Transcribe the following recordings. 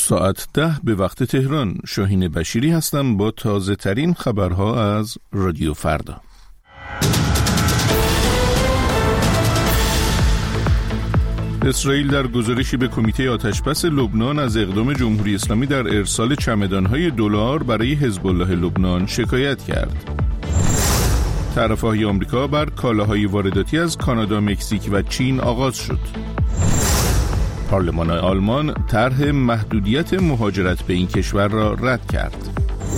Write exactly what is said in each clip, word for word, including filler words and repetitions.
ساعت ده به وقت تهران. شاهین بشیری هستم با تازه ترین خبرها از رادیو فردا. اسرائیل در گزارشی به کمیته آتشبس لبنان از اقدام جمهوری اسلامی در ارسال چمدان‌های دلار برای حزب الله لبنان شکایت کرد. تعرفه‌های آمریکا بر کالاهای وارداتی از کانادا، مکزیک و چین آغاز شد. پارلمان آلمان طرح محدودیت مهاجرت به این کشور را رد کرد.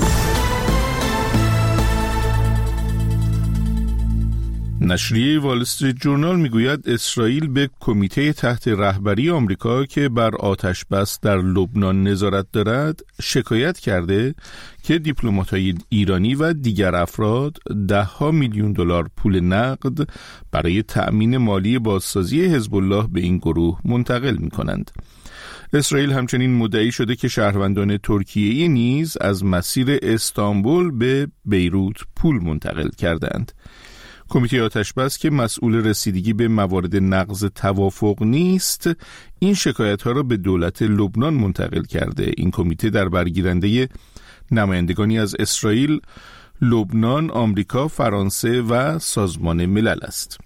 نشریه وال استریت جورنال میگوید اسرائیل به کمیته تحت رهبری آمریکا که بر آتشبس در لبنان نظارت دارد شکایت کرده که دیپلمات‌های ایرانی و دیگر افراد ده ها میلیون دلار پول نقد برای تأمین مالی بازسازی حزب الله به این گروه منتقل می‌کنند. اسرائیل همچنین مدعی شده که شهروندان ترکیه‌ای نیز از مسیر استانبول به بیروت پول منتقل کردند. کمیته آتشبس که مسئول رسیدگی به موارد نقض توافق نیست، این شکایت‌ها را به دولت لبنان منتقل کرده. این کمیته در برگیرنده نمایندگانی از اسرائیل، لبنان، آمریکا، فرانسه و سازمان ملل است.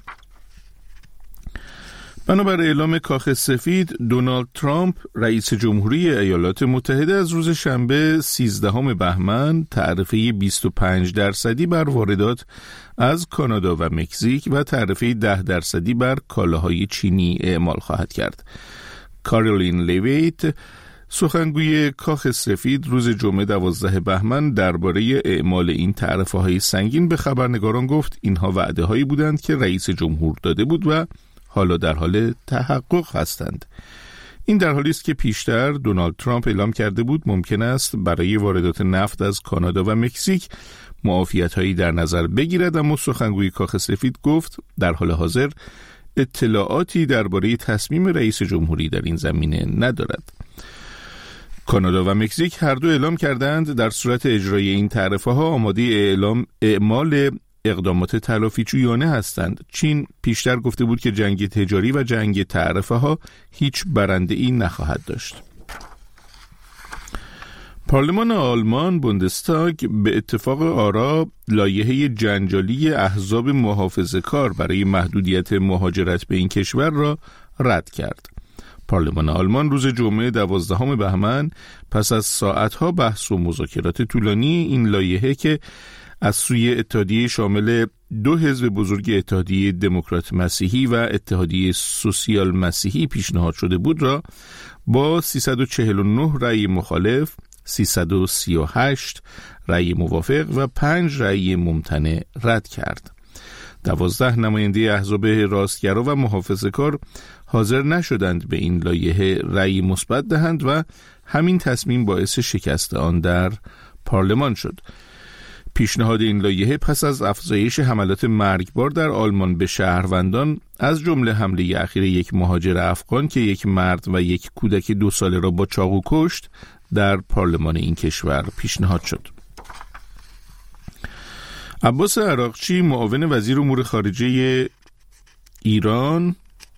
بنابر اعلام کاخ سفید، دونالد ترامپ رئیس جمهوری ایالات متحده از روز شنبه سیزدهم بهمن تعرفه بیست و پنج درصدی بر واردات از کانادا و مکزیک و تعرفه ده درصدی بر کالاهای چینی اعمال خواهد کرد. کارولین لیویت، سخنگوی کاخ سفید، روز جمعه دوازده بهمن درباره اعمال این تعرفه‌های سنگین به خبرنگاران گفت اینها وعده‌هایی بودند که رئیس جمهور داده بود و حالا در حال تحقق هستند. این در حالی است که پیشتر دونالد ترامپ اعلام کرده بود ممکن است برای واردات نفت از کانادا و مکزیک معافیت‌هایی در نظر بگیرد، اما سخنگوی کاخ سفید گفت در حال حاضر اطلاعاتی درباره تصمیم رئیس جمهوری در این زمینه ندارد. کانادا و مکزیک هر دو اعلام کردند در صورت اجرای این تعرفه‌ها آماده اعلام اعمال اقدامات تلافی‌جویانه هستند. چین پیشتر گفته بود که جنگ تجاری و جنگ تعرفه‌ها هیچ برنده‌ای نخواهد داشت. پارلمان آلمان بوندستاگ به اتفاق آرا لایحه جنجالی احزاب محافظه‌کار برای محدودیت مهاجرت به این کشور را رد کرد. پارلمان آلمان روز جمعه دوازدهم بهمن پس از ساعتها بحث و مذاکرات طولانی این لایحه که از سوی اتحادیه شامل دو حزب بزرگ اتحادیه دموکرات مسیحی و اتحادیه سوسیال مسیحی پیشنهاد شده بود را با سیصد و چهل و نه رأی مخالف، سیصد و سی و هشت رأی موافق و پنج رأی ممتنع رد کرد. دوازده نماینده احزاب راستگرا و محافظه‌کار حاضر نشدند به این لایحه رأی مثبت دهند و همین تصمیم باعث شکست آن در پارلمان شد. پیشنهاد این لایحه پس از افزایش حملات مرگبار در آلمان به شهروندان، از جمله حمله اخیر یک مهاجر افغان که یک مرد و یک کودک دو ساله را با چاقو کشت، در پارلمان این کشور پیشنهاد شد. عباس عراقچی، معاون وزیر امور خارجه ایران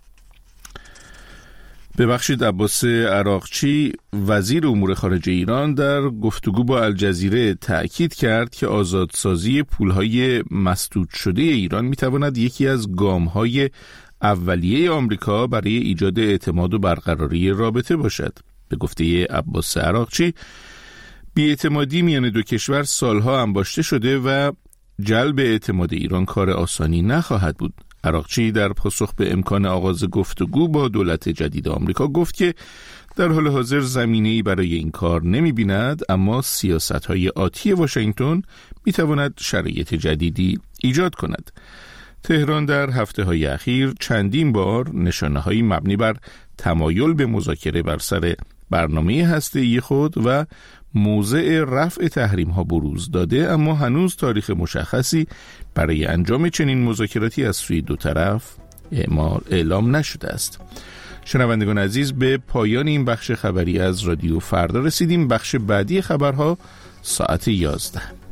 ببخشید عباس عراقچی وزیر امور خارجه ایران در گفتگو با الجزیره تأکید کرد که آزادسازی پولهای مسدود شده ایران میتواند یکی از گام‌های اولیه آمریکا برای ایجاد اعتماد و برقراری رابطه باشد. به گفته عباس عراقچی، بی‌اعتمادی میان دو کشور سالها انباشته شده و جلب اعتماد ایران کار آسانی نخواهد بود. عراقچی در پاسخ به امکان آغاز گفتگو با دولت جدید آمریکا گفت که در حال حاضر زمینه‌ای برای این کار نمی‌بیند، اما سیاست‌های آتی واشنگتن می‌تواند شرایط جدیدی ایجاد کند. تهران در هفته‌های اخیر چندین بار نشانه‌هایی مبنی بر تمایل به مذاکره بر سر برنامه هسته‌ای خود و موضع رفع تحریم‌ها بروز داده، اما هنوز تاریخ مشخصی برای انجام چنین مذاکراتی از سوی دو طرف اعلام نشده است. شنوندگان عزیز، به پایان این بخش خبری از رادیو فردا رسیدیم. بخش بعدی خبرها ساعت یازده.